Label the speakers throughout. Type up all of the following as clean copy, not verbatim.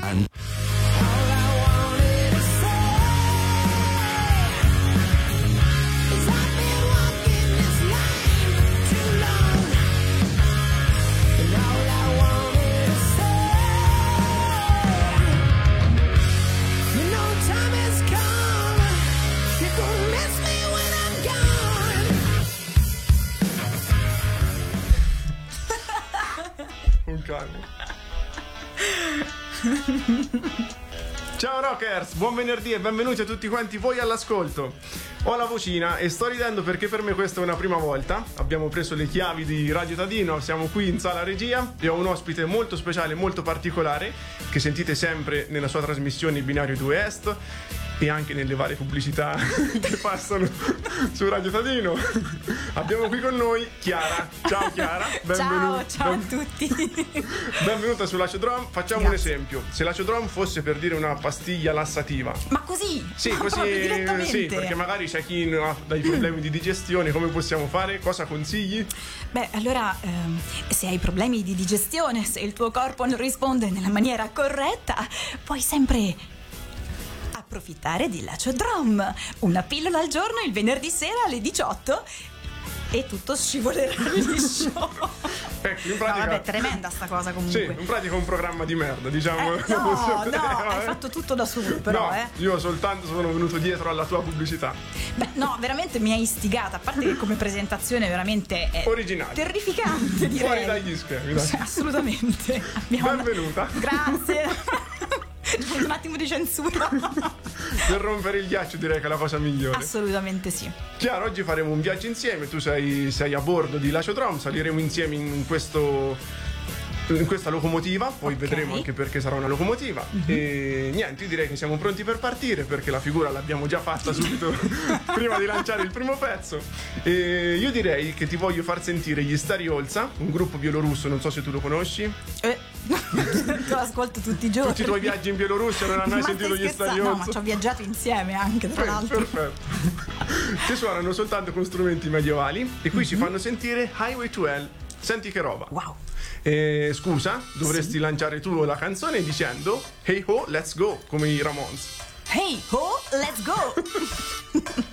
Speaker 1: And
Speaker 2: un cane. Ciao Rockers, buon venerdì e benvenuti a tutti quanti voi all'ascolto. Ho la vocina e sto ridendo perché per me questa è una prima volta. Abbiamo preso le chiavi di Radio Tadino, siamo qui in sala regia e ho un ospite molto speciale, molto particolare, che sentite sempre nella sua trasmissione Binario 2 Est e anche nelle varie pubblicità che passano su Radio Tadino. Abbiamo qui con noi Chiara. Ciao Chiara, benvenuta.
Speaker 3: Ciao a tutti.
Speaker 2: Benvenuta su Laciodrom. Facciamo un esempio. Se Laciodrom fosse per dire una pastiglia lassativa.
Speaker 3: Ma così?
Speaker 2: Sì, così.
Speaker 3: Direttamente?
Speaker 2: Sì, perché magari c'è chi ha dei problemi di digestione. Come possiamo fare? Cosa consigli?
Speaker 3: Beh, allora, se hai problemi di digestione, se il tuo corpo non risponde nella maniera corretta, puoi sempre approfittare di Laciodrom. Una pillola al giorno il venerdì sera alle 18 e tutto scivolerà liscio.
Speaker 2: Ecco, in pratica.
Speaker 3: No, vabbè, tremenda sta cosa comunque.
Speaker 2: Sì, in pratica un programma di merda, diciamo.
Speaker 3: No, hai fatto tutto da solo, però,
Speaker 2: no, io soltanto sono venuto dietro alla tua pubblicità.
Speaker 3: Beh, no, veramente mi hai istigata. A parte che come presentazione veramente è
Speaker 2: originale,
Speaker 3: terrificante, direi.
Speaker 2: Fuori dagli schermi, dai.
Speaker 3: Sì, assolutamente.
Speaker 2: Benvenuta.
Speaker 3: Grazie. Un attimo di censura.
Speaker 2: Per rompere il ghiaccio direi che è la cosa migliore.
Speaker 3: Assolutamente sì.
Speaker 2: Chiaro, oggi faremo un viaggio insieme. Tu sei a bordo di Laciodrom. Saliremo insieme in questa locomotiva. Poi vedremo anche perché sarà una locomotiva. E niente, io direi che siamo pronti per partire, perché la figura l'abbiamo già fatta subito prima di lanciare il primo pezzo. E io direi che ti voglio far sentire gli Stariolza, un gruppo bielorusso, non so se tu lo conosci.
Speaker 3: Lo ascolto tutti i giorni.
Speaker 2: Tutti i tuoi viaggi in Bielorussia non hanno mai sentito gli Stariolza?
Speaker 3: No, ma ci ho viaggiato insieme anche, tra l'altro.
Speaker 2: Perfetto. Che suonano soltanto con strumenti medievali e qui ci fanno sentire Highway to Hell. Senti che roba.
Speaker 3: Wow.
Speaker 2: Scusa, dovresti lanciare tu la canzone dicendo Hey ho, let's go, come i Ramones.
Speaker 3: Hey ho, let's go.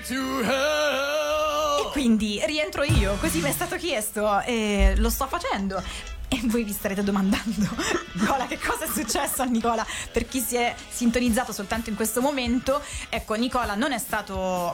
Speaker 1: to hell.
Speaker 3: E quindi rientro io, così mi è stato chiesto e lo sto facendo. E voi vi starete domandando, Nicola, che cosa è successo a Nicola? Per chi si è sintonizzato soltanto in questo momento, ecco, Nicola non è stato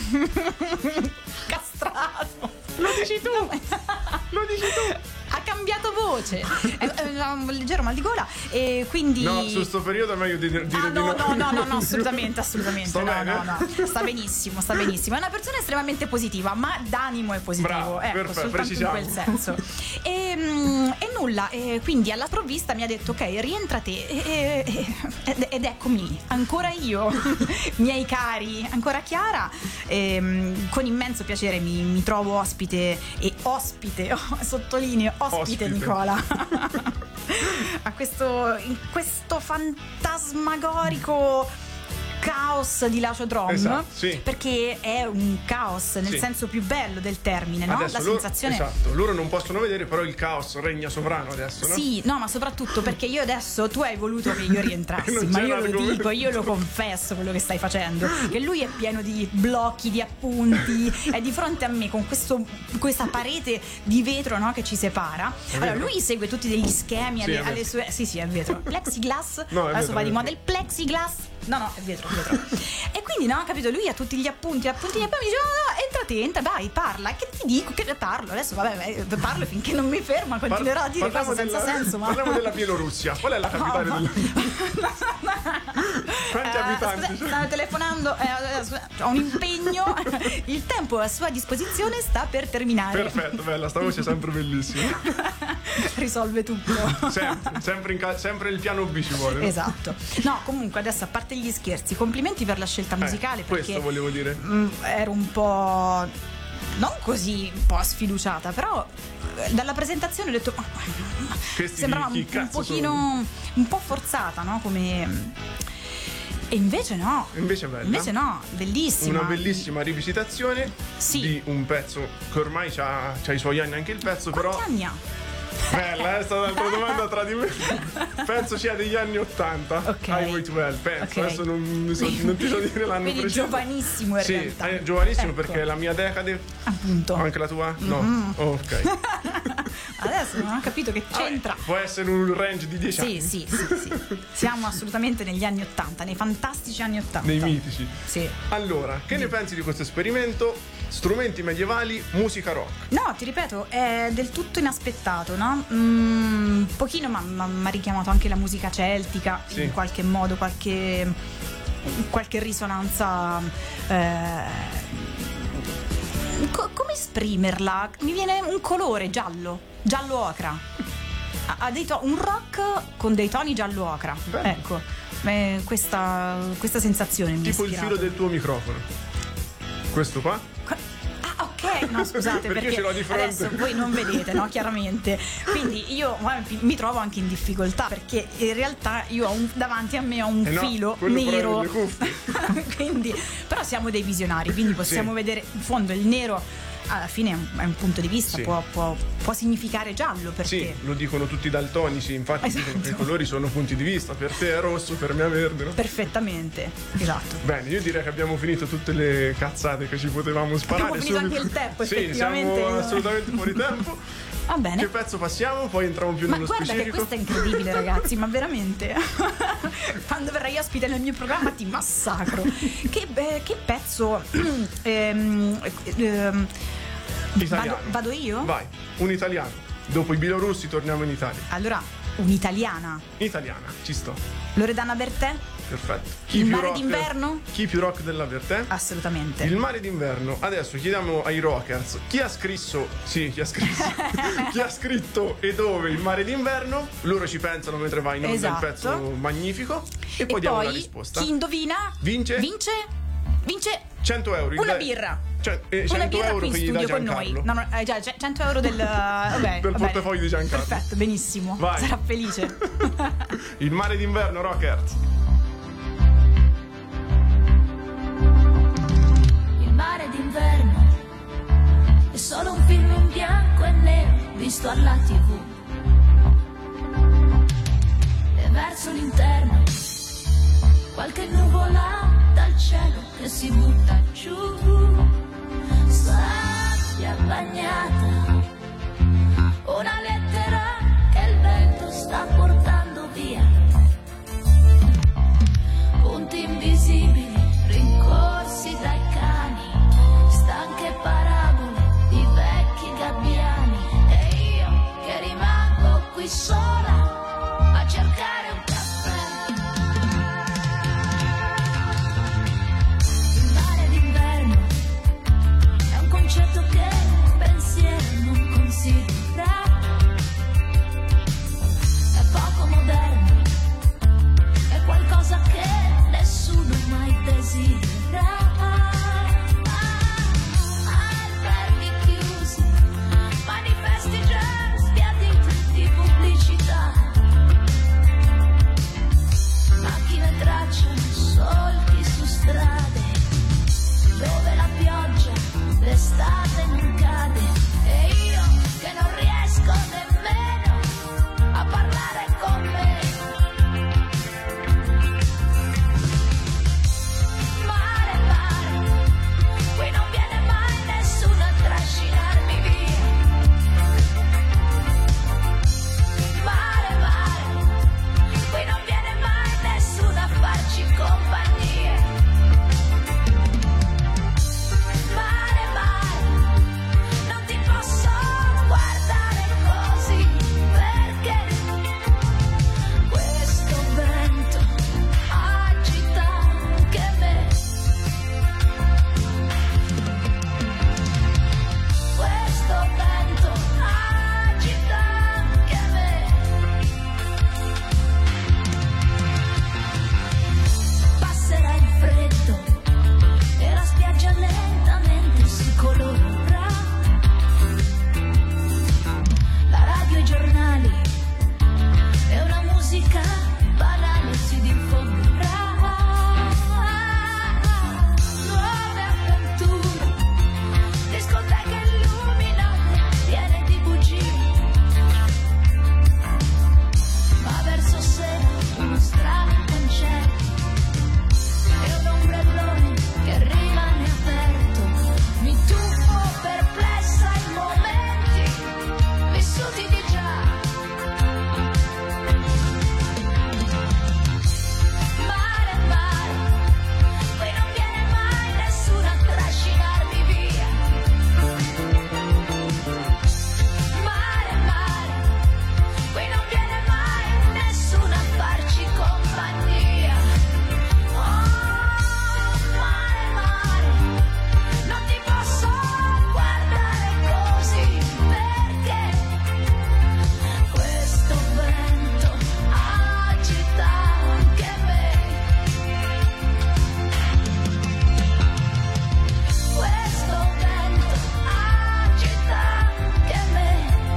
Speaker 3: castrato.
Speaker 2: Lo dici tu! Lo dici tu!
Speaker 3: Ha cambiato voce, ha un leggero mal di gola e quindi...
Speaker 2: No, su sto periodo è meglio dire di
Speaker 3: no, assolutamente,
Speaker 2: Sto
Speaker 3: no,
Speaker 2: bene?
Speaker 3: no, sta benissimo, è una persona estremamente positiva, ma d'animo è positivo.
Speaker 2: Bravo,
Speaker 3: ecco,
Speaker 2: perfetto,
Speaker 3: soltanto
Speaker 2: precisiamo.
Speaker 3: in quel senso. E nulla, quindi alla provvista mi ha detto ok, rientra te ed eccomi, ancora io, miei cari, ancora Chiara, con immenso piacere mi trovo ospite, sottolineo ospite. Nicola in questo fantasmagorico caos di Lacio Drom,
Speaker 2: esatto, sì.
Speaker 3: Perché è un caos nel
Speaker 2: sì.
Speaker 3: senso più bello del termine, no?
Speaker 2: Adesso
Speaker 3: La sensazione
Speaker 2: esatto, loro non possono vedere, però il caos regna sovrano adesso, no?
Speaker 3: Sì, no, ma soprattutto perché io adesso, tu hai voluto che io rientrassi,
Speaker 2: Non
Speaker 3: ma
Speaker 2: c'era
Speaker 3: io lo
Speaker 2: come-
Speaker 3: dico, io lo confesso quello che stai facendo, che lui è pieno di blocchi, di appunti, è di fronte a me con questa parete di vetro, no, che ci separa. Allora
Speaker 2: vero?
Speaker 3: lui segue tutti degli schemi
Speaker 2: Sì, è
Speaker 3: alle
Speaker 2: vetro.
Speaker 3: sue... Sì, è vetro. Plexiglass,
Speaker 2: No, è
Speaker 3: adesso
Speaker 2: vetro,
Speaker 3: va
Speaker 2: è
Speaker 3: di
Speaker 2: vetro.
Speaker 3: moda il plexiglass. No, è vetro. E quindi, no, capito, lui ha tutti gli appunti e poi mi dice, no, entra, dai, parla. Che ti dico? Che parlo? Adesso, vabbè, parlo finché non mi ferma, continuerò a dire
Speaker 2: Parliamo
Speaker 3: cose senza senso, ma...
Speaker 2: Parliamo della Bielorussia. Qual è la capitale della... Quanti abitanti?
Speaker 3: Scusate, stanno telefonando, ho un impegno, il tempo a sua disposizione sta per terminare.
Speaker 2: Perfetto, bella, sta voce è sempre bellissima.
Speaker 3: Risolve tutto.
Speaker 2: Sempre il piano B ci vuole, no?
Speaker 3: Esatto. No, comunque adesso, a parte gli scherzi, complimenti per la scelta musicale, perché
Speaker 2: questo volevo dire.
Speaker 3: ero un po' non così un po' sfiduciata, però dalla presentazione ho detto
Speaker 2: Questi
Speaker 3: sembrava
Speaker 2: chi
Speaker 3: un
Speaker 2: cazzo
Speaker 3: pochino un po' forzata, no? Come... E invece no.
Speaker 2: Invece è bella.
Speaker 3: Invece no, bellissima.
Speaker 2: Una bellissima rivisitazione
Speaker 3: Sì.
Speaker 2: di un pezzo che ormai c'ha i suoi anni anche il pezzo,
Speaker 3: Quanti
Speaker 2: però
Speaker 3: anni ha?
Speaker 2: bella, è stata un'altra domanda tra di me. Penso sia degli anni 80.
Speaker 3: Ok.
Speaker 2: Highway 12, penso.
Speaker 3: Ok.
Speaker 2: Adesso non ti so dire l'anno
Speaker 3: Quindi
Speaker 2: preciso.
Speaker 3: giovanissimo in
Speaker 2: Sì,
Speaker 3: realtà.
Speaker 2: è giovanissimo,
Speaker 3: Ecco.
Speaker 2: perché è la mia decade.
Speaker 3: Appunto.
Speaker 2: Anche la tua? No. Oh, ok.
Speaker 3: Adesso non ho capito che c'entra.
Speaker 2: Può essere un range di 10 anni.
Speaker 3: Sì. Siamo assolutamente negli anni 80, nei fantastici anni 80.
Speaker 2: Nei mitici.
Speaker 3: Sì.
Speaker 2: Allora, che ne pensi di questo esperimento? Strumenti medievali, musica rock.
Speaker 3: No, ti ripeto, è del tutto inaspettato, no? Un pochino m'ha richiamato anche la musica celtica,
Speaker 2: Sì.
Speaker 3: in qualche modo, qualche risonanza. Come esprimerla? Mi viene un colore giallo ocra. Un rock con dei toni giallo ocra.
Speaker 2: Bello.
Speaker 3: Ecco, questa sensazione mi ha
Speaker 2: Tipo il
Speaker 3: ispirato.
Speaker 2: filo del tuo microfono. Questo qua?
Speaker 3: Ah, ok, no, scusate,
Speaker 2: Perché ce l'ho di fronte.
Speaker 3: adesso voi non vedete, no, chiaramente. Quindi io mi trovo anche in difficoltà, perché in realtà io davanti a me ho un
Speaker 2: no,
Speaker 3: filo
Speaker 2: quello però
Speaker 3: nero.
Speaker 2: è le cuffie.
Speaker 3: Quindi, però siamo dei visionari, quindi possiamo
Speaker 2: Sì.
Speaker 3: vedere in fondo il nero. Alla fine è un punto di vista,
Speaker 2: Sì.
Speaker 3: può significare giallo per
Speaker 2: Sì,
Speaker 3: te.
Speaker 2: lo dicono tutti i daltonici, infatti
Speaker 3: Esatto.
Speaker 2: dicono che i colori sono punti di vista, per te è rosso, per me è verde, no?
Speaker 3: Perfettamente, esatto.
Speaker 2: Bene, io direi che abbiamo finito tutte le cazzate che ci potevamo sparare.
Speaker 3: Abbiamo finito anche il tempo,
Speaker 2: Sì,
Speaker 3: effettivamente.
Speaker 2: siamo assolutamente fuori tempo.
Speaker 3: Va bene.
Speaker 2: Che pezzo passiamo? Poi entriamo più
Speaker 3: Ma
Speaker 2: nello
Speaker 3: guarda
Speaker 2: specifico.
Speaker 3: che questo è incredibile, ragazzi, ma veramente. Quando verrai ospite nel mio programma ti massacro. Che pezzo.
Speaker 2: Italiano.
Speaker 3: Vado io?
Speaker 2: Vai, un italiano. Dopo i bielorussi torniamo in Italia.
Speaker 3: Allora, un'italiana.
Speaker 2: Italiana, ci sto.
Speaker 3: Loredana Bertè?
Speaker 2: Perfetto.
Speaker 3: Il
Speaker 2: più
Speaker 3: mare
Speaker 2: rock-
Speaker 3: d'inverno?
Speaker 2: Chi più rock della Vertè?
Speaker 3: Assolutamente.
Speaker 2: Il mare d'inverno. Adesso chiediamo ai rockers chi ha scritto chi ha scritto e dove il mare d'inverno. Loro ci pensano mentre vai in onda
Speaker 3: Esatto.
Speaker 2: il pezzo magnifico e poi diamo la risposta.
Speaker 3: Chi indovina?
Speaker 2: Vince 100 euro.
Speaker 3: una birra.
Speaker 2: Cioè,
Speaker 3: Una
Speaker 2: 100
Speaker 3: birra
Speaker 2: euro
Speaker 3: qui in
Speaker 2: che gli dà
Speaker 3: studio con noi.
Speaker 2: Giancarlo.
Speaker 3: No, già, 100 euro del vabbè,
Speaker 2: Del
Speaker 3: va
Speaker 2: portafoglio
Speaker 3: bene.
Speaker 2: di Giancarlo.
Speaker 3: Perfetto, benissimo.
Speaker 2: Vai.
Speaker 3: Sarà felice.
Speaker 2: Il mare d'inverno, rockers.
Speaker 4: Il mare d'inverno è solo un film in bianco e nero visto alla TV. E verso l'interno qualche nuvola dal cielo che si butta giù. bagnata, una lettera che il vento sta portando via, punti invisibili rincorsi dai cani, stanche parabole di vecchi gabbiani, e io che rimango qui sola a cercare un caffè. Il mare d'inverno è un concetto che il pensiero non considera, è poco moderno, è qualcosa che nessuno mai desidera. Alberghi chiusi, manifesti già sbiaditi di pubblicità, macchine tracciano solchi su strade dove la pioggia d'estate non cade, e io che non riesco nemmeno a parlare con me. Mare, mare, qui non viene mai nessuno a trascinarmi via. Mare, mare, qui non viene mai nessuno a farci compagnia. Mare, mare, non ti posso guardare così, perché questo vento agita anche me. Questo vento agita anche me. Passerà il freddo e la spiaggia lentamente si colorerà. La radio e i giornali e una musica banale si diffonderà. Nuove avventure, discoteche illuminate, piene di bugie, ma verso sé uno strano concerto e un ombrellone che rimane aperto. Mi tuffo perplessa in momenti vissuti di già. Mare, mare, qui non viene mai nessuno a trascinarmi via. Mare, mare, qui non viene mai nessuno a farci compagnia. Mare, mare, non ti posso guardare così, perché questo vento agita anche me. Questo vento agita anche me.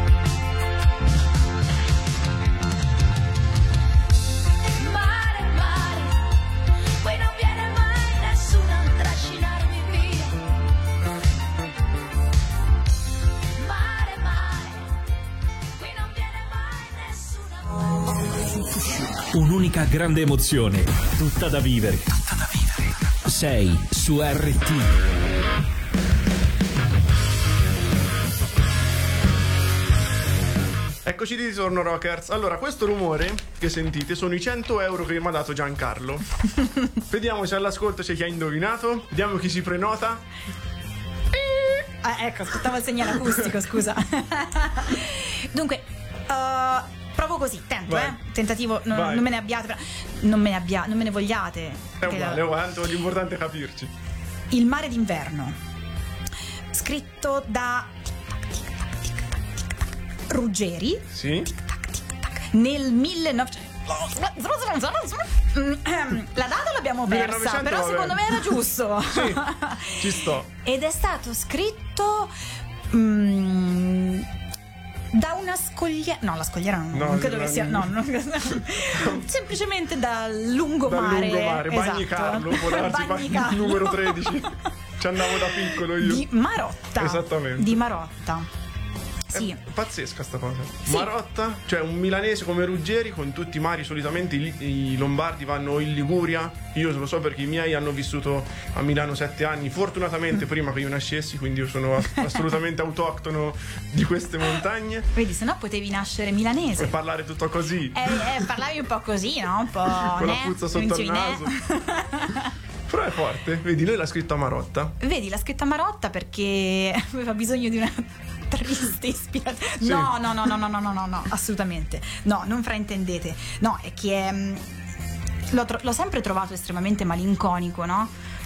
Speaker 4: Mare, mare, qui non viene mai nessuno a trascinarmi via. Mare, mare, qui non viene mai nessuno a...
Speaker 1: Un'unica grande emozione, tutta da vivere. Sei su RT.
Speaker 2: Eccoci di ritorno, Rockers. Allora, questo rumore che sentite sono i 100 euro che mi ha dato Giancarlo. Vediamo se all'ascolto c'è chi ha indovinato. Vediamo chi si prenota.
Speaker 3: Ecco, aspettavo il segnale acustico, scusa. Dunque, provo così, tento,
Speaker 2: Vai.
Speaker 3: tentativo,
Speaker 2: Vai.
Speaker 3: non me ne abbiate, però, non me ne vogliate.
Speaker 2: È uguale, tanto l'importante è capirci.
Speaker 3: Il mare d'inverno, scritto da Ruggeri
Speaker 2: Sì?
Speaker 3: nel 1900. La data l'abbiamo persa,
Speaker 2: 1900,
Speaker 3: però
Speaker 2: vabbè.
Speaker 3: secondo me era giusto.
Speaker 2: Sì, ci sto.
Speaker 3: Ed è stato scritto da una scogliera. No, la scogliera non credo che sia. No, semplicemente dal lungomare.
Speaker 2: Dal lungomare, Bagni
Speaker 3: esatto.
Speaker 2: Carlo, può darsi,
Speaker 3: Bagni Carlo.
Speaker 2: numero 13. Ci andavo da piccolo io.
Speaker 3: Di Marotta.
Speaker 2: Esattamente.
Speaker 3: Di Marotta. Sì.
Speaker 2: È pazzesca sta cosa.
Speaker 3: Sì.
Speaker 2: Marotta, cioè un milanese come Ruggeri, con tutti i mari, solitamente i lombardi vanno in Liguria. Io lo so perché i miei hanno vissuto a Milano 7 anni, fortunatamente prima che io nascessi, quindi io sono assolutamente autoctono di queste montagne.
Speaker 3: Vedi, se no potevi nascere milanese.
Speaker 2: E parlare tutto così.
Speaker 3: Parlavi un po' così, no? Un po'.
Speaker 2: Con la puzza sotto il naso. Però è forte, vedi, lui l'ha scritto a Marotta.
Speaker 3: Vedi, l'ha scritto a Marotta perché aveva bisogno di una triste ispirazione.
Speaker 2: Sì.
Speaker 3: No, assolutamente. No, non fraintendete. No, è che l'ho sempre trovato estremamente malinconico, no?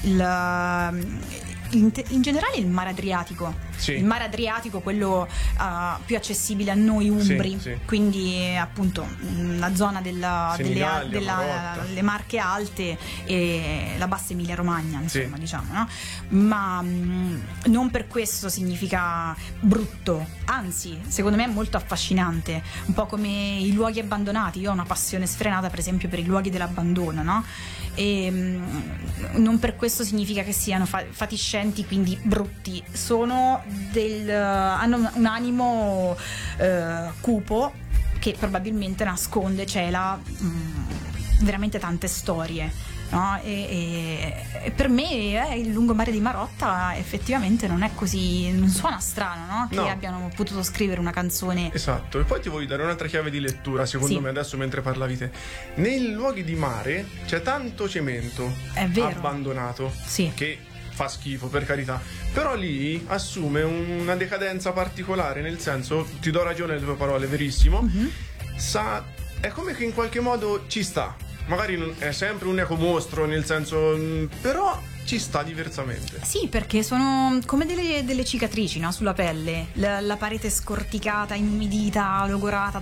Speaker 3: In generale il mare Adriatico.
Speaker 2: Sì.
Speaker 3: Il mare Adriatico, quello più accessibile a noi umbri,
Speaker 2: sì.
Speaker 3: Quindi appunto la zona
Speaker 2: Senigallia,
Speaker 3: delle Marche Alte e la bassa Emilia Romagna, insomma,
Speaker 2: sì.
Speaker 3: diciamo, no? Ma non per questo significa brutto, anzi secondo me è molto affascinante, un po' come i luoghi abbandonati. Io ho una passione sfrenata per esempio per i luoghi dell'abbandono, no? E non per questo significa che siano fatiscenti, quindi brutti. Hanno un animo cupo che probabilmente nasconde, cela veramente tante storie, no? E per me il lungomare di Marotta effettivamente non è così, non suona strano, no? Che
Speaker 2: No.
Speaker 3: abbiano potuto scrivere una canzone.
Speaker 2: Esatto, e poi ti voglio dare un'altra chiave di lettura, secondo
Speaker 3: Sì.
Speaker 2: me, adesso mentre parlavi te. Nei luoghi di mare c'è tanto cemento
Speaker 3: È vero.
Speaker 2: abbandonato,
Speaker 3: Sì.
Speaker 2: che fa schifo, per carità, però lì assume una decadenza particolare, nel senso, ti do ragione alle tue parole, verissimo.
Speaker 3: Mhm.
Speaker 2: È come che in qualche modo ci sta, magari non è sempre un ecomostro, nel senso, però ci sta diversamente.
Speaker 3: Sì, perché sono come delle cicatrici, no? Sulla pelle, la parete scorticata, inumidita, logorata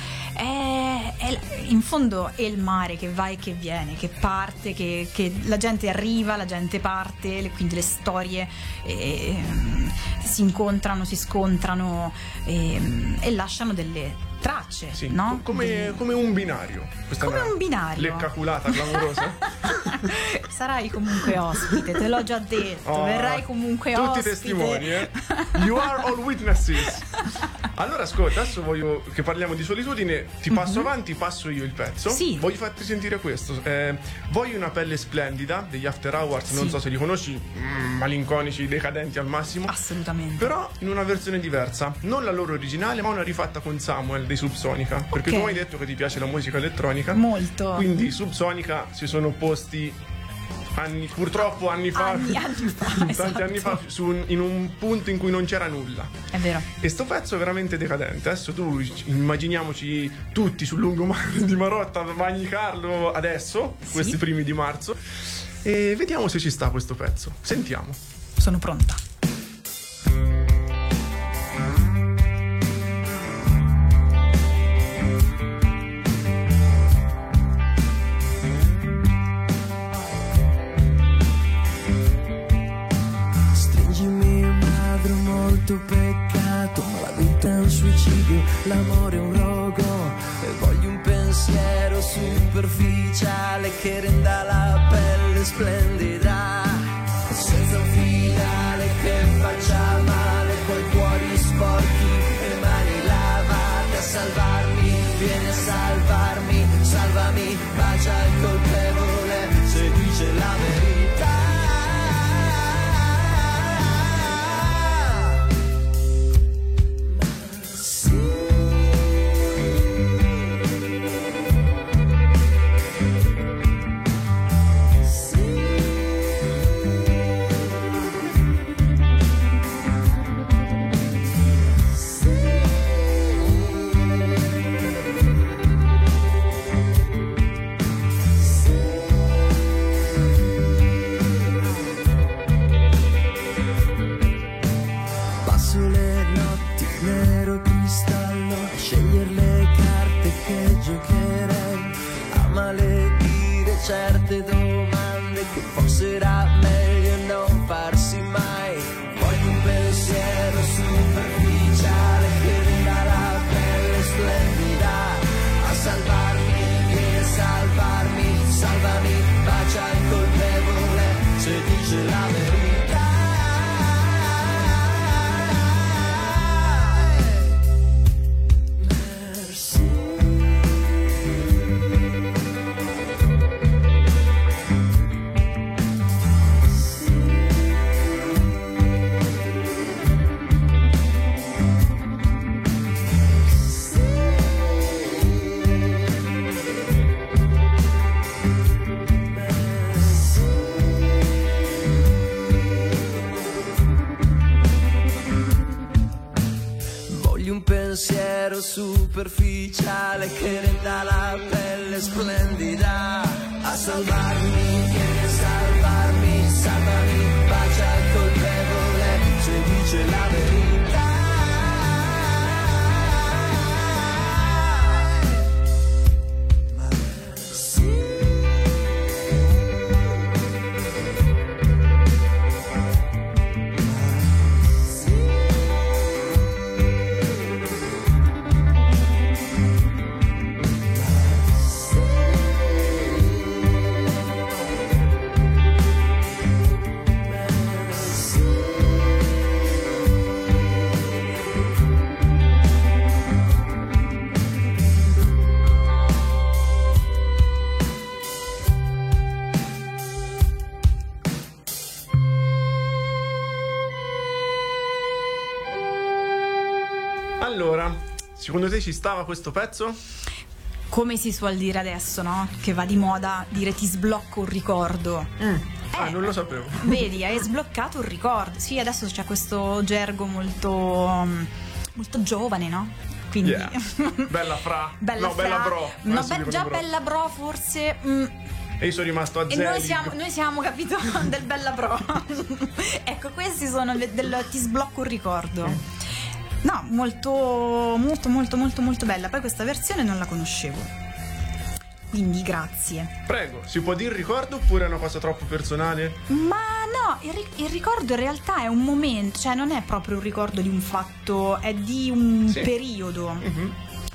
Speaker 3: in fondo è il mare che va e che viene, che parte, che la gente arriva, la gente parte, quindi le storie si incontrano, si scontrano e lasciano delle tracce,
Speaker 2: Sì,
Speaker 3: no?
Speaker 2: come un binario. Questa
Speaker 3: Come
Speaker 2: è una
Speaker 3: un binario.
Speaker 2: leccaculata clamorosa.
Speaker 3: Sarai comunque ospite, te l'ho già detto.
Speaker 2: Oh,
Speaker 3: verrai comunque
Speaker 2: tutti
Speaker 3: ospite.
Speaker 2: testimoni, eh? You are all witnesses. Allora ascolta, adesso voglio che parliamo di solitudine. Ti passo avanti, passo io il pezzo.
Speaker 3: Sì.
Speaker 2: Voglio farti sentire questo. Voglio una pelle splendida degli After Hours. Non
Speaker 3: Sì.
Speaker 2: so se li conosci, malinconici, decadenti al massimo.
Speaker 3: Assolutamente.
Speaker 2: Però in una versione diversa, non la loro originale, ma una rifatta con Samuel dei Subsonica. Perché
Speaker 3: Ok.
Speaker 2: tu mi hai detto che ti piace la musica elettronica.
Speaker 3: Molto.
Speaker 2: Quindi i Subsonica si sono opposti purtroppo anni fa,
Speaker 3: Anni fa,
Speaker 2: tanti
Speaker 3: esatto.
Speaker 2: anni fa, in un punto in cui non c'era nulla.
Speaker 3: È vero.
Speaker 2: E sto pezzo è veramente decadente. Adesso tu immaginiamoci tutti sul lungomare di Marotta a Bagnicarlo adesso, questi primi di marzo, e vediamo se ci sta questo pezzo. Sentiamo.
Speaker 3: Sono pronta.
Speaker 5: Stringimi madre, molto peccato, ma la vita è un suicidio, l'amore è un rogo, e voglio un pensiero superficiale che renda la pelle splendida, senza un finale che faccia male, coi cuori sporchi e mani lavate a salvarmi, vieni a salvarmi, salvami, bacia il colpevole se dice la verità. Passo le notti nero cristallo a scegliere le carte che giocherei, a maledire certe domande che forse era meglio non farsi mai. Voglio un pensiero superficiale che renda la pelle splendida, a salvarmi, vieni a salvarmi, salvami, bacia il colpevole se dice la verità. pensiero superficiale che renda la pelle splendida. A salvarmi, vieni a salvarmi, salvami, bacia il colpevole se dice la verità.
Speaker 2: Allora, secondo te ci stava questo pezzo?
Speaker 3: Come si suol dire adesso, no? Che va di moda dire ti sblocco un ricordo.
Speaker 2: Non lo sapevo.
Speaker 3: Vedi, hai sbloccato un ricordo. Sì, adesso c'è questo gergo molto giovane, no? Quindi
Speaker 2: Yeah. Bella fra.
Speaker 3: bella
Speaker 2: No, bella bro.
Speaker 3: No,
Speaker 2: Adesso dicono
Speaker 3: già
Speaker 2: bro.
Speaker 3: bella bro forse.
Speaker 2: E io sono rimasto a
Speaker 3: E
Speaker 2: zero.
Speaker 3: noi siamo, capito, del bella bro. Ecco, questi sono del ti sblocco un ricordo. No, molto bella. Poi questa versione non la conoscevo. Quindi grazie.
Speaker 2: Prego, si può dire ricordo oppure è una cosa troppo personale?
Speaker 3: Ma no, il ricordo in realtà è un momento, cioè non è proprio un ricordo di un fatto, è di un
Speaker 2: Sì.
Speaker 3: periodo.
Speaker 2: Mhm.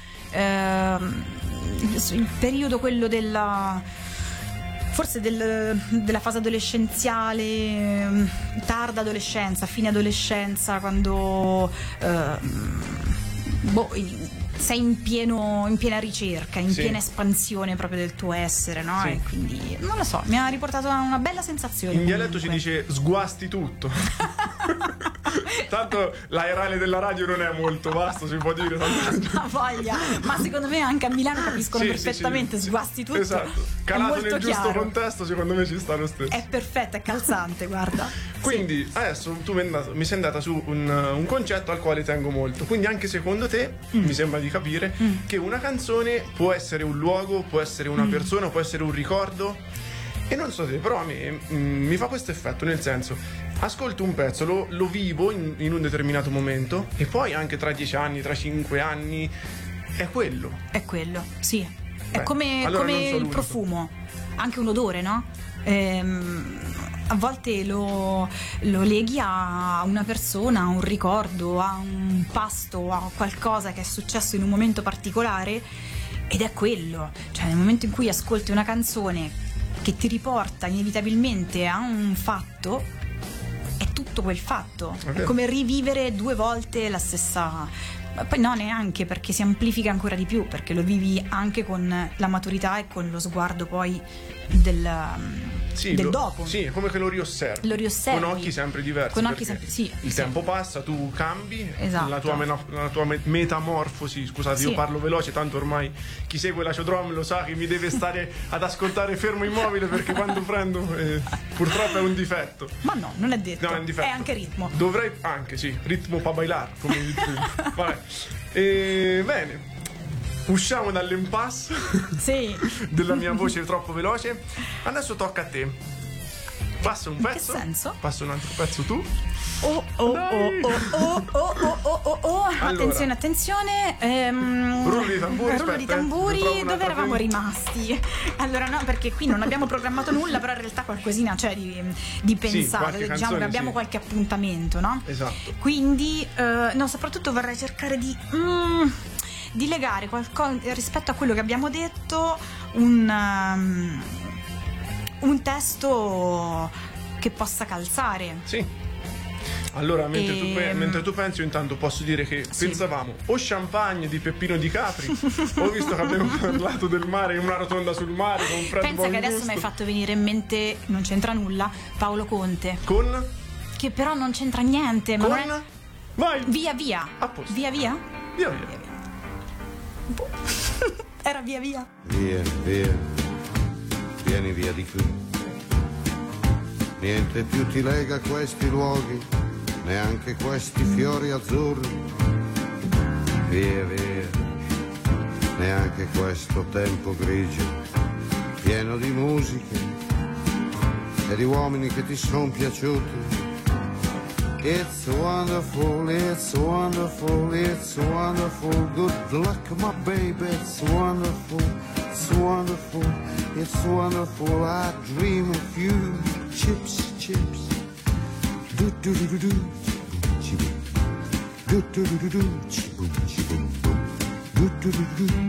Speaker 3: Il periodo quello forse della fase adolescenziale, tarda adolescenza, fine adolescenza, quando sei in piena ricerca, in
Speaker 2: Sì.
Speaker 3: piena espansione proprio del tuo essere, no?
Speaker 2: Sì.
Speaker 3: E quindi non lo so, mi ha riportato a una bella sensazione.
Speaker 2: In dialetto si
Speaker 3: comunque.
Speaker 2: dice sguasti tutto. Tanto l'aerale della radio non è molto vasto, si può dire.
Speaker 3: Ha voglia, ma secondo me anche a Milano capiscono
Speaker 2: Sì,
Speaker 3: perfettamente,
Speaker 2: sì.
Speaker 3: sguasti tutto.
Speaker 2: Esatto,
Speaker 3: È
Speaker 2: calato
Speaker 3: molto
Speaker 2: nel giusto
Speaker 3: chiaro.
Speaker 2: contesto, secondo me ci sta lo stesso.
Speaker 3: È perfetto, è calzante, guarda.
Speaker 2: Quindi adesso tu mi sei andata su un concetto al quale tengo molto. Quindi anche secondo te mi sembra di capire che una canzone può essere un luogo, può essere una persona, può essere un ricordo. E non so te, però a me mi fa questo effetto, nel senso, ascolto un pezzo, lo vivo in un determinato momento e poi anche tra 10 anni, tra 5 anni è quello.
Speaker 3: È quello, sì. È
Speaker 2: Beh,
Speaker 3: come
Speaker 2: allora non so
Speaker 3: il
Speaker 2: l'unico.
Speaker 3: profumo, anche un odore, no? A volte lo leghi a una persona, a un ricordo, a un pasto, a qualcosa che è successo in un momento particolare ed è quello. Cioè nel momento in cui ascolti una canzone che ti riporta inevitabilmente a un fatto, è tutto quel fatto. È
Speaker 2: vero.
Speaker 3: come rivivere 2 volte la stessa. Ma poi no, neanche, perché si amplifica ancora di più, perché lo vivi anche con la maturità e con lo sguardo poi del dopo.
Speaker 2: Sì, è come che lo riosservi.
Speaker 3: Lo riosservi.
Speaker 2: Con occhi sempre diversi.
Speaker 3: Con occhi
Speaker 2: perché
Speaker 3: sempre- sì,
Speaker 2: il
Speaker 3: sì.
Speaker 2: tempo passa, tu cambi.
Speaker 3: Esatto.
Speaker 2: La tua metamorfosi, scusate,
Speaker 3: Sì.
Speaker 2: io parlo veloce, tanto ormai chi segue la Ciodrom lo sa che mi deve stare ad ascoltare fermo immobile perché quando prendo purtroppo è un difetto.
Speaker 3: Ma no, non è detto.
Speaker 2: No, è un difetto.
Speaker 3: È anche ritmo.
Speaker 2: Dovrei anche, sì, ritmo pa bailar, come il Vabbè. Bene. Usciamo dall'impasse
Speaker 3: Sì.
Speaker 2: della mia voce troppo veloce. Adesso tocca a te. Passa un
Speaker 3: che
Speaker 2: pezzo.
Speaker 3: senso?
Speaker 2: Passa un altro pezzo tu.
Speaker 3: Dai.
Speaker 2: Allora.
Speaker 3: Attenzione.
Speaker 2: Rullo di tamburi,
Speaker 3: Rullo di
Speaker 2: aspetta,
Speaker 3: tamburi.
Speaker 2: ne trovo un'altra
Speaker 3: Dove eravamo
Speaker 2: prima.
Speaker 3: rimasti? Allora no, perché qui non abbiamo programmato nulla, però in realtà qualcosina c'è di pensato.
Speaker 2: qualche
Speaker 3: Diciamo
Speaker 2: canzone,
Speaker 3: che abbiamo
Speaker 2: sì.
Speaker 3: qualche appuntamento, no?
Speaker 2: Esatto.
Speaker 3: Quindi no, soprattutto vorrei cercare di legare qualcosa rispetto a quello che abbiamo detto, un testo che possa calzare.
Speaker 2: Sì. Allora, mentre tu pensi, io intanto posso dire che
Speaker 3: Sì.
Speaker 2: pensavamo o champagne di Peppino Di Capri, ho visto che abbiamo parlato del mare in una rotonda sul mare con Fred
Speaker 3: Pensa che adesso
Speaker 2: Bongusto.
Speaker 3: mi hai fatto venire in mente, non c'entra nulla, Paolo Conte,
Speaker 2: Con?
Speaker 3: che però non c'entra niente. Ma
Speaker 2: Con?
Speaker 3: non è...
Speaker 2: Vai!
Speaker 3: Via via.
Speaker 2: A posto.
Speaker 3: Via via?
Speaker 2: Via via.
Speaker 3: Era via via.
Speaker 6: Via, via, vieni via di qui. Niente più ti lega a questi luoghi, neanche questi fiori azzurri. via via, neanche questo tempo grigio, pieno di musiche e di uomini che ti son piaciuti. It's wonderful, it's wonderful, it's wonderful, good luck my baby, it's wonderful, it's wonderful, it's wonderful, I dream of you, chips, chips, do do do do do, chiboom, do do do do do, chiboom, chiboom, do do do do do.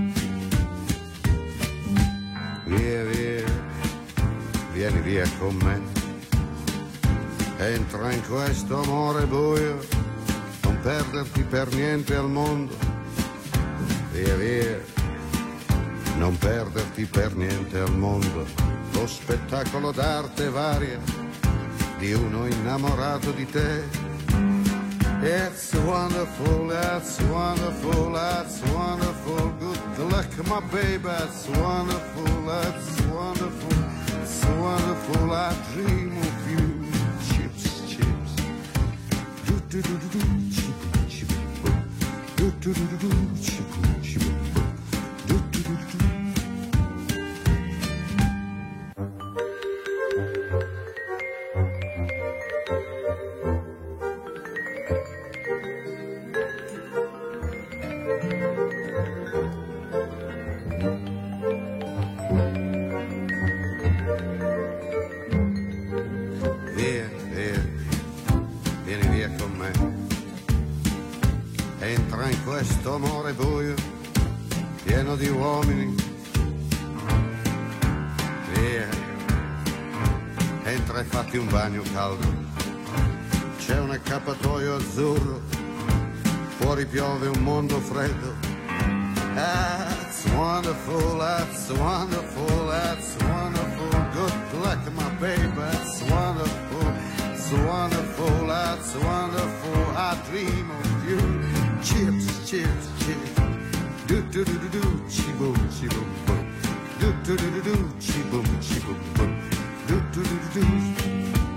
Speaker 6: Via, via, vieni via con me. Entra in questo amore buio, non perderti per niente al mondo. Via via, non perderti per niente al mondo. Lo spettacolo d'arte varia di uno innamorato di te. It's wonderful, that's wonderful, that's wonderful. Good luck my baby, it's wonderful, that's wonderful, it's wonderful. I dream of you. Do do do do, chiboom, chiboom, do do do do do, chiboom, chiboom, do do do do do. Via, via, vieni via con me. Entra in questo amore buio, pieno di uomini. Via, entra e fatti un bagno caldo. C'è un accappatoio azzurro, fuori piove un mondo freddo. That's wonderful, that's wonderful, that's wonderful. Good luck my baby, that's wonderful, it's wonderful, that's wonderful. I dream of you. Chips, chips, chips. Do do do do do, chiboom, chiboom, boom. Do do do do do, chiboom, chiboom, boom. Do do do do do.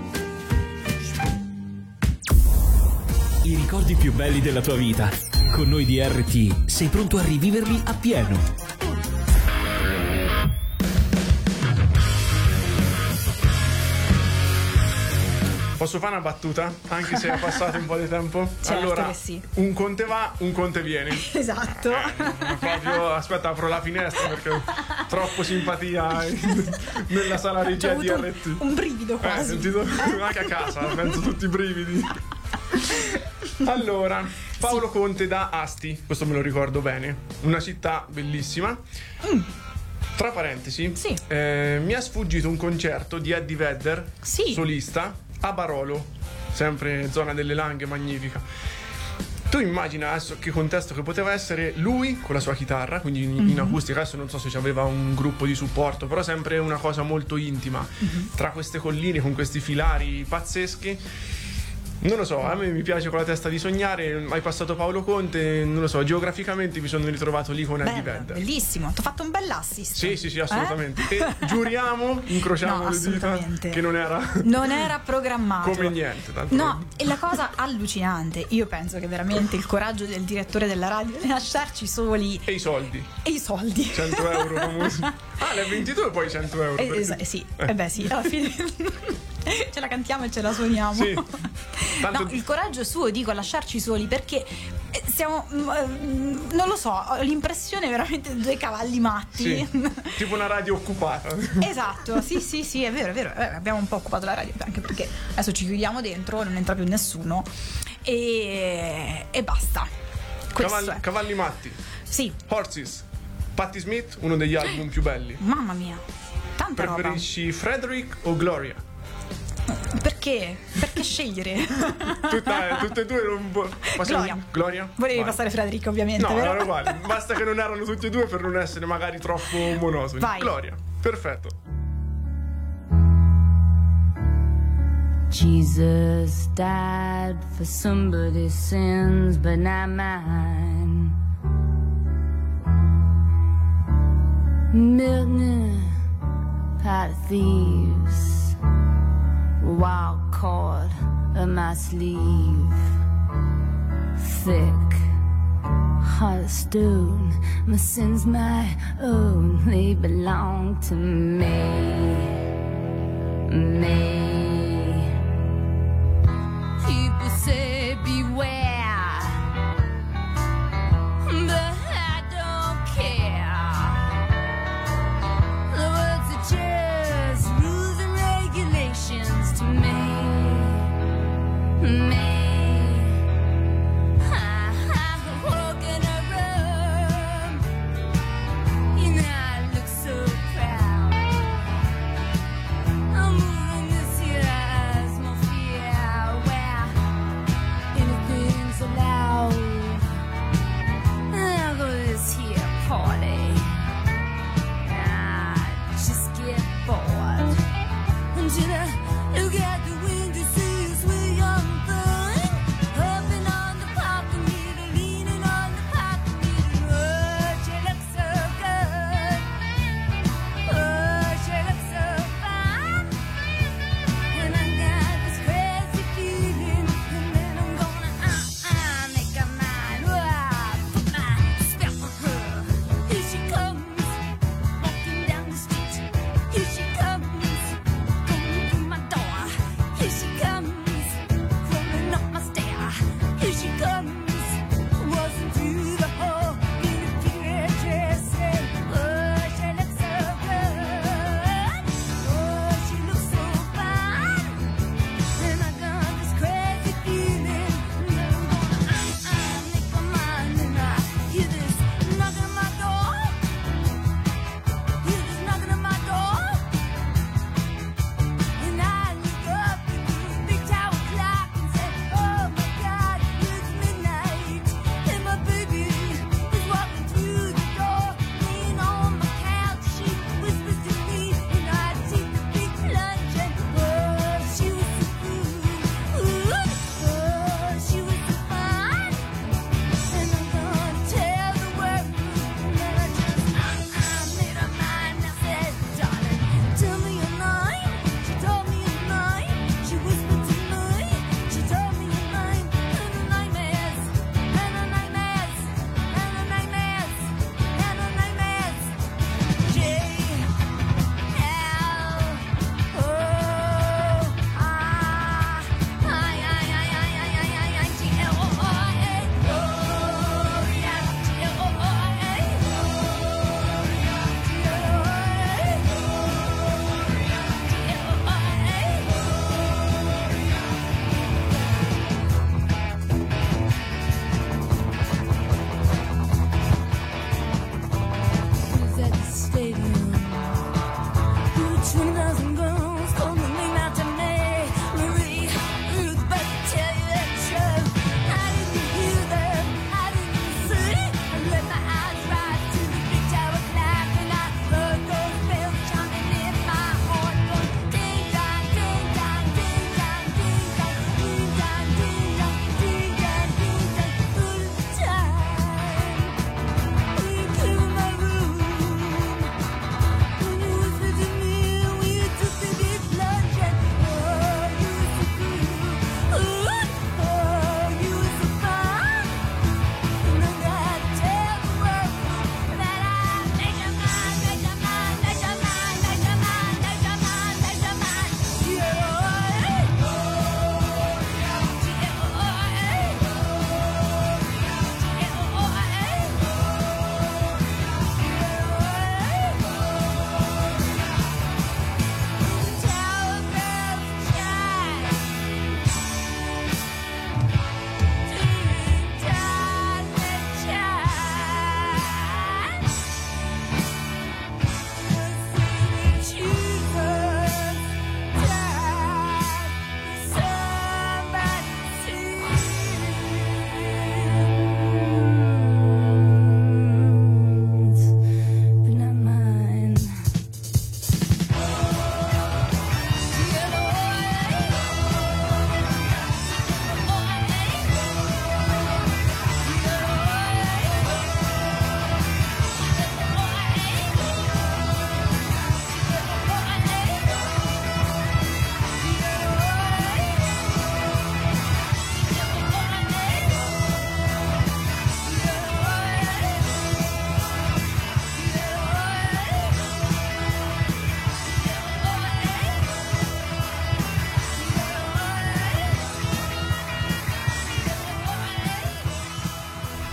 Speaker 1: I ricordi più belli della tua vita. Con noi di RT sei pronto a riviverli appieno.
Speaker 2: Posso fare una battuta? Anche se è passato un po' di tempo?
Speaker 3: Certo
Speaker 2: allora,
Speaker 3: che sì.
Speaker 2: Un conte va, un conte viene.
Speaker 3: Esatto.
Speaker 2: Proprio, aspetta, apro la finestra perché troppo simpatia nella sala regia di RT.
Speaker 3: Un brivido quasi.
Speaker 2: Sentito? Anche a casa, penso tutti i brividi. Allora, Paolo Conte da Asti, questo me lo ricordo bene. Una città bellissima. Tra parentesi,
Speaker 3: Sì.
Speaker 2: Mi è sfuggito un concerto di Eddie Vedder,
Speaker 3: Sì.
Speaker 2: solista, a Barolo, sempre zona delle Langhe, magnifica. Tu immagina adesso che contesto che poteva essere lui con la sua chitarra, quindi in acustica. Adesso non so se aveva un gruppo di supporto, però sempre una cosa molto intima, tra queste colline con questi filari pazzeschi. Non lo so, a me mi piace con la testa di sognare. Hai passato Paolo Conte, non lo so, geograficamente mi sono ritrovato lì con Eddie Vedder.
Speaker 3: Bellissimo, ti ho fatto un bell'assist.
Speaker 2: Sì, assolutamente. E giuriamo, incrociamo
Speaker 3: No,
Speaker 2: le dita
Speaker 3: assolutamente.
Speaker 2: che non era
Speaker 3: programmato.
Speaker 2: come niente. Tanto
Speaker 3: No, e la cosa allucinante, io penso che veramente il coraggio del direttore della radio è lasciarci soli
Speaker 2: E i soldi,
Speaker 3: e i soldi.
Speaker 2: 100 euro famosi. Ah, le 22 poi 100 euro. perché-
Speaker 3: Sì, beh sì, alla fine ce la cantiamo e ce la suoniamo.
Speaker 2: Sì. Tanto-
Speaker 3: No, il coraggio è suo, dico, a lasciarci soli, perché siamo, non lo so, ho l'impressione veramente di due cavalli matti.
Speaker 2: Sì, tipo una radio occupata.
Speaker 3: Esatto, sì, è vero. Abbiamo un po' occupato la radio, anche perché adesso ci chiudiamo dentro, non entra più nessuno e basta. Questo è.
Speaker 2: Cavalli matti.
Speaker 3: Sì,
Speaker 2: Horses. Patti Smith, uno degli album più belli.
Speaker 3: mamma mia, tanta roba.
Speaker 2: Preferisci Frederick o Gloria?
Speaker 3: Perché? Perché scegliere?
Speaker 2: Tutte e due non Gloria?
Speaker 3: Volevi
Speaker 2: Vai.
Speaker 3: passare Federico, ovviamente,
Speaker 2: No,
Speaker 3: vero?
Speaker 2: erano uguali. Basta che non erano tutti e due per non essere magari troppo monotoni.
Speaker 3: Vai.
Speaker 2: Gloria, perfetto.
Speaker 7: Jesus died for somebody's sins, but not mine. Milton, pot of thieves, wild cord of my sleeve, thick heart of stone. My sins my own, they belong to me. People say beware, but I don't care. The words are just rules and regulations to me. Look at the window, see us way young thing. Hopping on the parking meter, leaning on the parking meter. Oh, she looks so good. Oh, she looks so fine. And I got this crazy feeling, and then I'm gonna make her mine. Oh, put my spell on her. Here she comes, walking down the street. Here she comes. Here she comes, crawling up my stair. Here she comes, wasn't through the hole in a pink dress. Oh, she looks so good. Oh, she looks so fine. And I got this crazy feeling, and I'm gonna make my mind. And I hear this knocking at my door. Hear this knocking at my door. And I look up. Big time.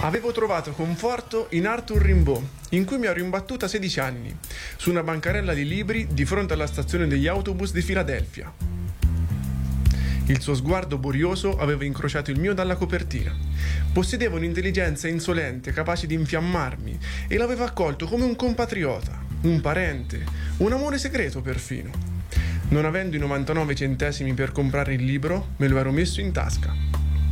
Speaker 2: Avevo trovato conforto in Arthur Rimbaud, in cui mi ero imbattuta 16 anni, su una bancarella di libri di fronte alla stazione degli autobus di Filadelfia. Il suo sguardo borioso aveva incrociato il mio dalla copertina. Possedeva un'intelligenza insolente capace di infiammarmi e l'aveva accolto come un compatriota, un parente, un amore segreto perfino. Non avendo i 99 centesimi per comprare il libro, me lo ero messo in tasca.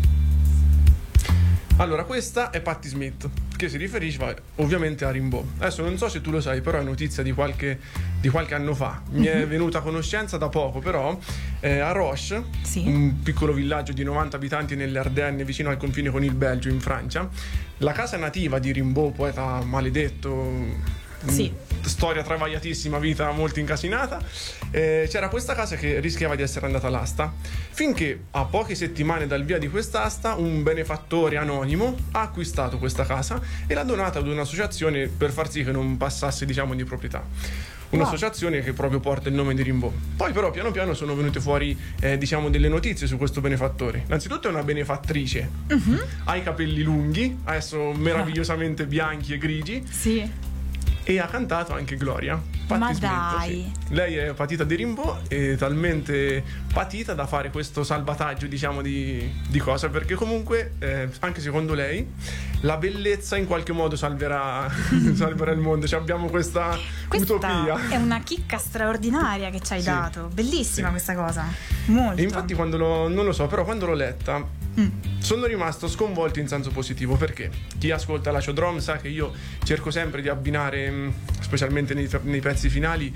Speaker 2: Allora, questa è Patti Smith, che si riferisce ovviamente a Rimbaud. Adesso non so se tu lo sai, però è notizia di qualche anno fa. Mi è venuta a conoscenza da poco, però a Roche,
Speaker 3: Sì.
Speaker 2: un piccolo villaggio di 90 abitanti nelle Ardenne, vicino al confine con il Belgio, in Francia, la casa nativa di Rimbaud, poeta maledetto,
Speaker 3: Sì.
Speaker 2: storia travagliatissima, vita molto incasinata, c'era questa casa che rischiava di essere andata all'asta, finché a poche settimane dal via di quest'asta un benefattore anonimo ha acquistato questa casa e l'ha donata ad un'associazione per far sì che non passasse, diciamo, di proprietà. Un'associazione che proprio porta il nome di Rimbaud. Poi però piano piano sono venute fuori diciamo delle notizie su questo benefattore. Innanzitutto è una benefattrice, ha i capelli lunghi, adesso meravigliosamente bianchi e grigi,
Speaker 3: Sì.
Speaker 2: e ha cantato anche Gloria. Patti
Speaker 3: Ma
Speaker 2: Smith,
Speaker 3: dai.
Speaker 2: sì. Lei è patita di Rimbaud e talmente patita da fare questo salvataggio, diciamo, di cosa, perché comunque anche secondo lei la bellezza in qualche modo salverà il mondo. Cioè, abbiamo questa utopia.
Speaker 3: È una chicca straordinaria che ci hai
Speaker 2: Sì.
Speaker 3: dato. Bellissima
Speaker 2: Sì.
Speaker 3: questa cosa. Molto.
Speaker 2: E infatti quando non lo so, però quando l'ho letta sono rimasto sconvolto in senso positivo, perché chi ascolta la Ciodrom sa che io cerco sempre di abbinare, specialmente nei pezzi finali,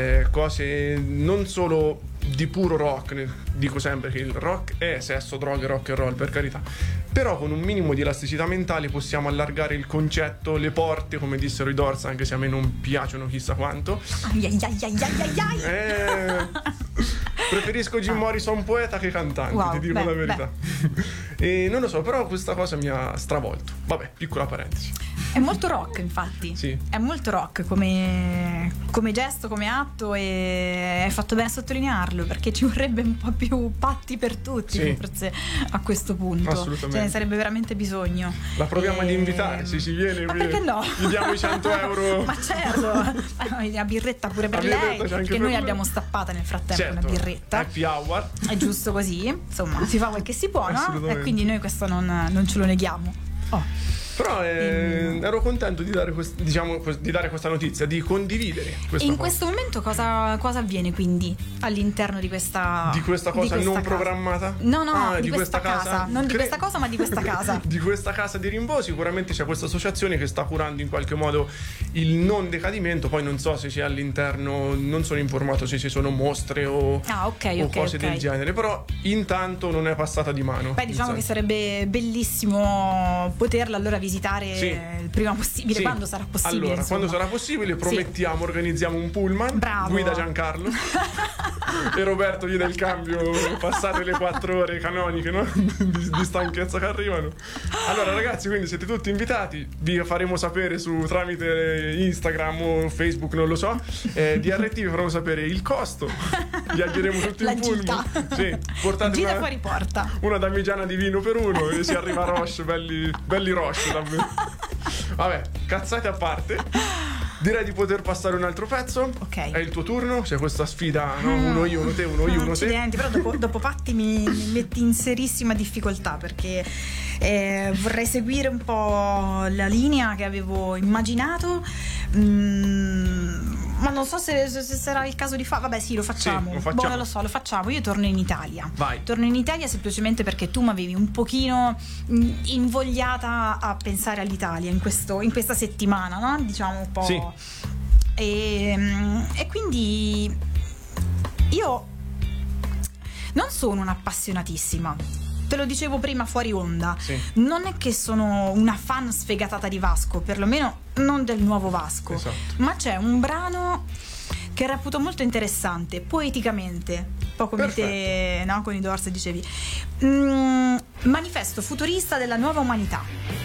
Speaker 2: cose non solo di puro rock. Dico sempre che il rock è sesso, droghe, rock and roll, per carità, però con un minimo di elasticità mentale possiamo allargare il concetto, le porte, come dissero i Doors, anche se a me non piacciono chissà quanto.
Speaker 3: Ai, ai, ai, ai, ai, ai.
Speaker 2: Preferisco Jim Morrison poeta che cantante,
Speaker 3: Wow,
Speaker 2: ti dico
Speaker 3: beh,
Speaker 2: la verità. E non lo so, però questa cosa mi ha stravolto. Vabbè, piccola parentesi.
Speaker 3: È molto rock, infatti.
Speaker 2: Sì.
Speaker 3: È molto rock come gesto, come atto, e hai fatto bene a sottolinearlo, perché ci vorrebbe un po' più patti per tutti,
Speaker 2: Sì.
Speaker 3: forse, a questo punto.
Speaker 2: Assolutamente.
Speaker 3: Ce ne sarebbe veramente bisogno.
Speaker 2: La proviamo ad
Speaker 3: E-
Speaker 2: invitare, se ci viene.
Speaker 3: Ma perché no?
Speaker 2: Gli diamo i 100 euro.
Speaker 3: Ma certo. La birretta pure per
Speaker 2: La birretta
Speaker 3: lei,
Speaker 2: c'è anche
Speaker 3: che
Speaker 2: per
Speaker 3: noi
Speaker 2: lei.
Speaker 3: abbiamo stappata nel frattempo,
Speaker 2: Certo,
Speaker 3: una birretta.
Speaker 2: happy hour.
Speaker 3: È giusto così, insomma, si fa quel che si può, no?
Speaker 2: Assolutamente.
Speaker 3: E quindi noi questo non ce lo neghiamo. Oh.
Speaker 2: Però ero contento di dare, di dare questa notizia, di condividere
Speaker 3: E
Speaker 2: questa
Speaker 3: in
Speaker 2: cosa.
Speaker 3: questo momento cosa avviene quindi all'interno di questa
Speaker 2: Di questa cosa non
Speaker 3: casa?
Speaker 2: programmata?
Speaker 3: No,
Speaker 2: Ah,
Speaker 3: di questa casa. Non di questa cosa, ma di questa casa.
Speaker 2: Di questa casa di Rimbaud sicuramente c'è questa associazione che sta curando in qualche modo il non decadimento. Poi non so se c'è all'interno, non sono informato se ci sono mostre o cose del genere, però intanto non è passata di mano.
Speaker 3: Beh, diciamo che sarebbe bellissimo poterla allora visitare
Speaker 2: Sì.
Speaker 3: il prima possibile,
Speaker 2: Sì.
Speaker 3: quando sarà possibile.
Speaker 2: Allora,
Speaker 3: insomma.
Speaker 2: quando sarà possibile,
Speaker 3: Sì.
Speaker 2: promettiamo, organizziamo un pullman.
Speaker 3: Bravo.
Speaker 2: Guida Giancarlo. E Roberto gli dà il cambio passate le 4 ore canoniche, no? di stanchezza che arrivano. Allora ragazzi, quindi siete tutti invitati. Vi faremo sapere tramite Instagram o Facebook, non lo so, DRT vi faremo sapere il costo. Viaggeremo tutti
Speaker 3: La
Speaker 2: in
Speaker 3: gita.
Speaker 2: pullman. Sì, portate
Speaker 3: Gita fuori porta.
Speaker 2: una damigiana di vino per uno e si arriva a Roche, belli Roche davvero. Vabbè, cazzate a parte, direi di poter passare un altro pezzo.
Speaker 3: Ok.
Speaker 2: È il tuo turno, c'è questa sfida, no? Uno io, uno te, uno io, uno te.
Speaker 3: Accidenti, però dopo Patti mi metti in serissima difficoltà, perché vorrei seguire un po' la linea che avevo immaginato, ma non so se sarà il caso di fare. Vabbè, sì, lo facciamo.
Speaker 2: Sì, lo facciamo.
Speaker 3: Boh, non lo so, lo facciamo. Io torno in Italia.
Speaker 2: Vai.
Speaker 3: Torno in Italia semplicemente perché tu mi avevi un pochino invogliata a pensare all'Italia in questa settimana, no? Diciamo un po'.
Speaker 2: Sì.
Speaker 3: E quindi io non sono un'appassionatissima, te lo dicevo prima fuori onda.
Speaker 2: Sì.
Speaker 3: Non è che sono una fan sfegatata di Vasco, perlomeno non del nuovo Vasco.
Speaker 2: Esatto.
Speaker 3: Ma c'è un brano che reputo molto interessante poeticamente, un po' come te, no? Con i Doors dicevi, manifesto futurista della nuova umanità.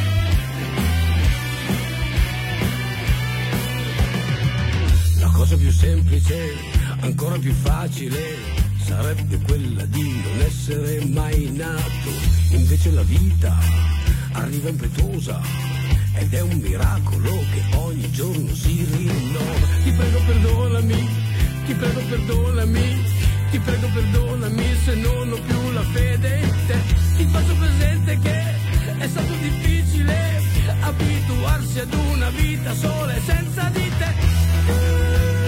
Speaker 6: La cosa più
Speaker 5: semplice, ancora più facile, sarebbe quella di non essere mai nato. Invece la vita arriva impetuosa ed è un miracolo che ogni giorno si rinnova. Ti prego perdonami, ti prego perdonami, ti prego perdonami se non ho più la fede in te. Ti faccio presente che è stato difficile abituarsi ad una vita sola e senza di te.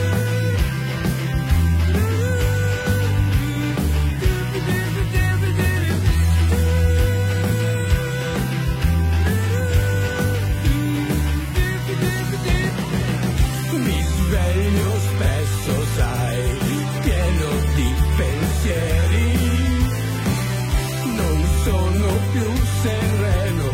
Speaker 5: Mi sveglio spesso, sai, pieno di pensieri, non sono più sereno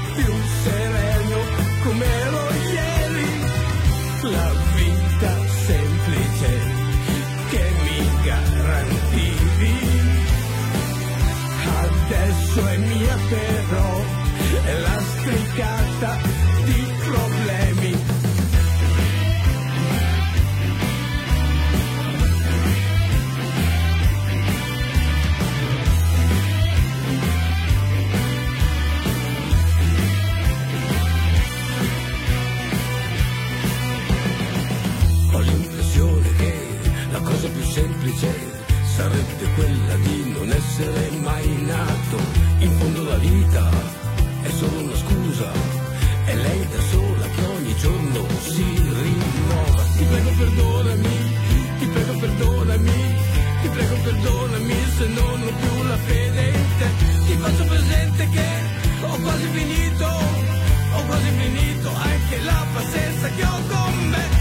Speaker 5: come ero ieri. La vita semplice che mi garantivi adesso è mia, però è lastricata di problemi. La cosa più semplice sarebbe quella di non essere mai nato. In fondo la vita è solo una scusa, è lei da sola che ogni giorno si rinnova. Ti prego perdonami, ti prego perdonami, ti prego perdonami se non ho più la fede in te. Ti faccio presente che ho quasi finito anche la pazienza che ho con me.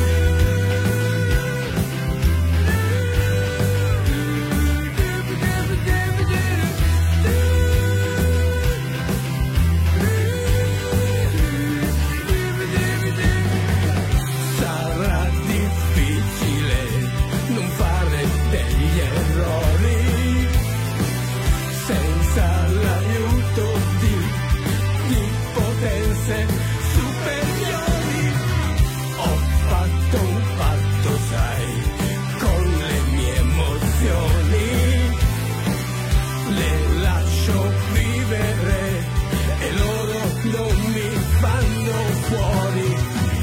Speaker 5: Superiori, ho fatto un patto, sai, con le mie emozioni, le lascio vivere e loro non mi fanno fuori.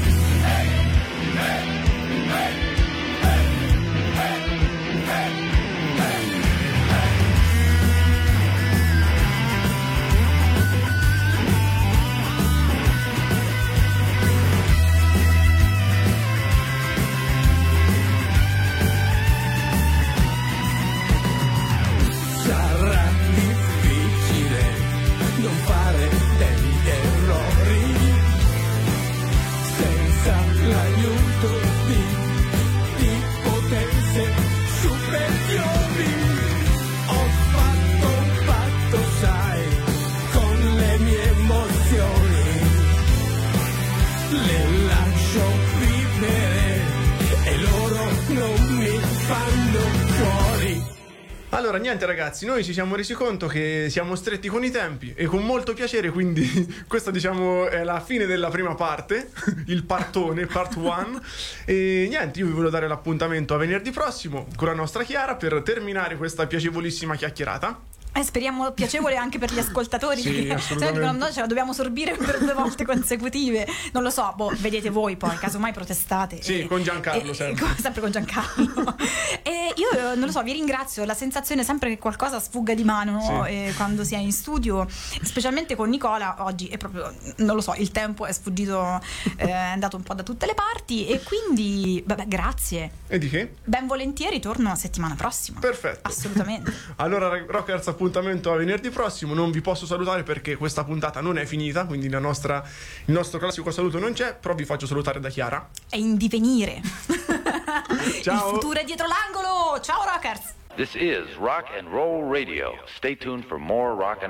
Speaker 2: Allora niente ragazzi, noi ci siamo resi conto che siamo stretti con i tempi e con molto piacere, quindi questa diciamo è la fine della prima parte, il partone, part 1. E niente, io vi voglio dare l'appuntamento a venerdì prossimo con la nostra Chiara per terminare questa piacevolissima chiacchierata.
Speaker 3: Speriamo piacevole anche per gli ascoltatori,
Speaker 2: Sì,
Speaker 3: perché se no dicono no, ce la dobbiamo sorbire per 2 volte consecutive. Non lo so, vedete voi poi, casomai protestate.
Speaker 2: Sì, con Giancarlo sempre.
Speaker 3: Sempre con Giancarlo. E io non lo so, vi ringrazio, la sensazione sempre che qualcosa sfugga di mano,
Speaker 2: sì,
Speaker 3: quando si è in studio, specialmente con Nicola. Oggi è proprio, non lo so, il tempo è sfuggito, è andato un po' da tutte le parti e quindi vabbè, grazie.
Speaker 2: E di che?
Speaker 3: Ben volentieri torno la settimana prossima.
Speaker 2: Perfetto.
Speaker 3: Assolutamente.
Speaker 2: Allora Rockers, appuntamento a venerdì prossimo. Non vi posso salutare perché questa puntata non è finita, quindi il nostro classico saluto non c'è, però vi faccio salutare da Chiara.
Speaker 3: È in divenire.
Speaker 2: Ciao.
Speaker 3: Il futuro è dietro l'angolo. Ciao Rockers.
Speaker 8: This is Rock and Roll Radio. Stay tuned for more rock and